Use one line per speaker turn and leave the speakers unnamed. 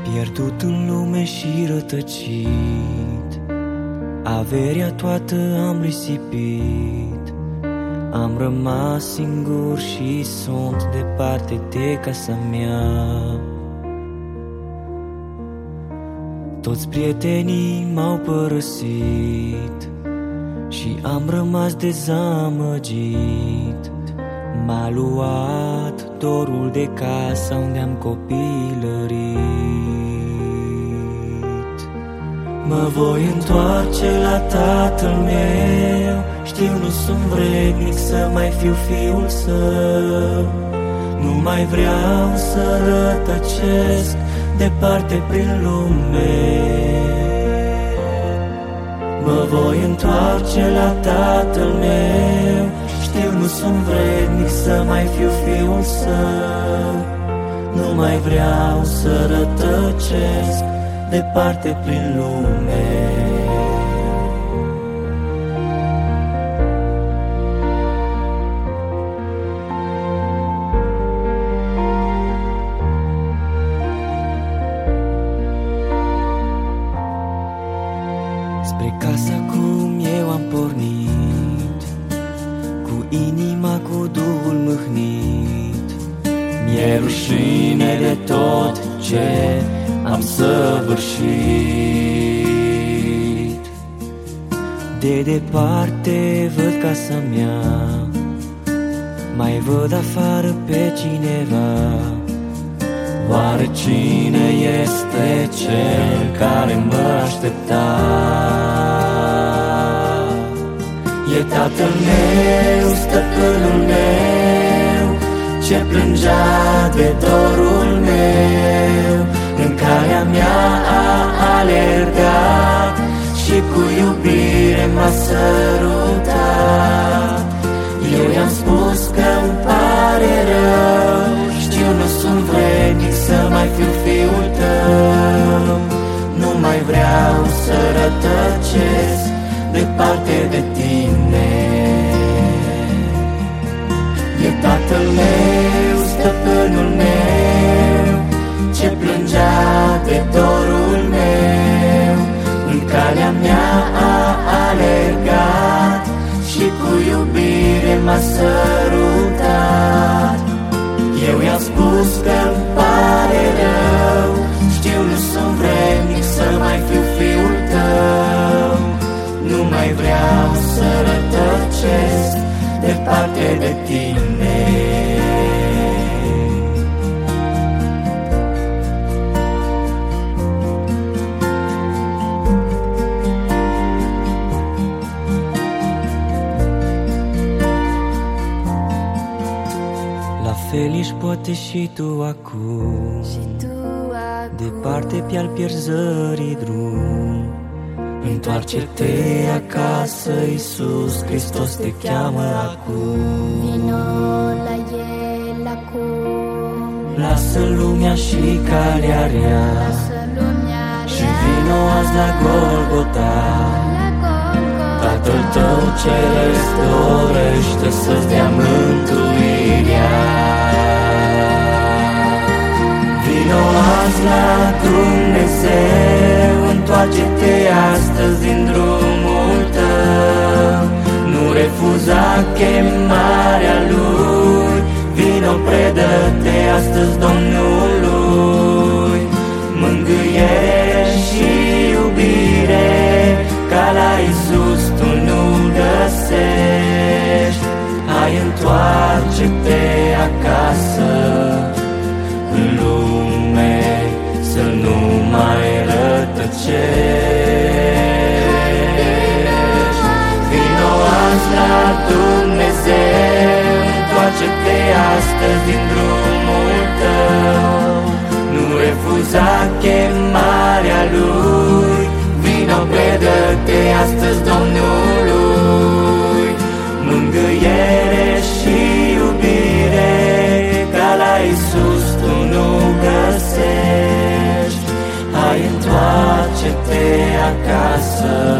Pierdut în lume și rătăcit, averia toată am risipit. Am rămas singur și sunt departe de casa mea. Toți prietenii m-au părăsit și am rămas dezamăgit. M-a luat dorul de casa unde am copilărit. Mă voi întoarce la tatăl meu, știu nu sunt vrednic să mai fiu fiul său. Nu mai vreau să rătăcesc departe prin lume. Mă voi întoarce la tatăl meu, știu nu sunt vrednic să mai fiu fiul său. Nu mai vreau să rătăcesc departe prin lume. Spre casa cum eu am pornit, cu inima, cu Duhul mâhnit. Mi-e rușine de tot ce am săvârșit. De departe văd casa mea, mai văd afară pe cineva. Oare cine este cel care mă aștepta? E tatăl meu, stăpânul meu, ce plângea de dorul meu. În calea mea a alergat și cu iubire m-a sărutat. Eu i-am spus că îmi pare rău, știu nu sunt vrednic să mai fiu fiul tău. Nu mai vreau să rătăcesc departe de tine. E tatăl meu, stăpânul meu, ce plângea de dorul meu. În calea mea a alergat și cu iubire m-a sărutat. Eu i-am spus că îmi pare rău, știu nu sunt vrednic să mai fiu fiul tău. Nu mai vreau să rătăcesc departe de tine. La fel ești poate și tu acum, departe pe-al pierzării drum. Întoarce-te acasă, Iisus Hristos te cheamă acum.
Vino la El acum.
Lasă lumea și calea rea și vino azi la Golgota. Tatăl tău ceresc dorește să-ți dea mântuirea. Vino azi la Dumnezeu, întoarce-te astăzi din drumul tău. Nu refuza chemarea Lui, vino predă-te astăzi Domnului. Mângâiere și iubire ca la Iisus tu nu găsești. Hai, întoarce-te acasă în lume, să nu mai rătăcești. Vino azi la Dumnezeu, întoarce-te astăzi din drumul tău. Nu refuza chemarea Lui, vino predă-te astăzi Domnului. Mângâiere și iubire ca la Iisus tu nu găsești. Hai, întoarce-te acasă